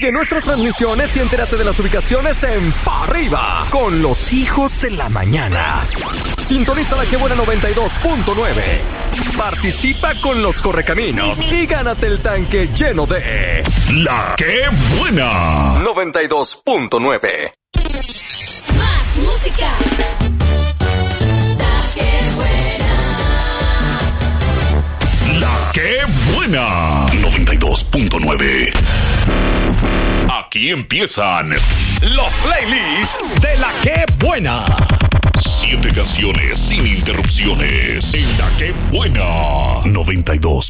Sigue nuestras transmisiones y entérate de las ubicaciones en Pa' Arriba con los hijos de la mañana. Sintoniza la Que Buena 92.9. Participa con los Correcaminos y gánate el tanque lleno de La Que Buena 92.9. Más música. La Que Buena. La Que Buena 92.9. Aquí empiezan los playlists de La Que Buena. 7 canciones sin interrupciones en La Que Buena 92.9.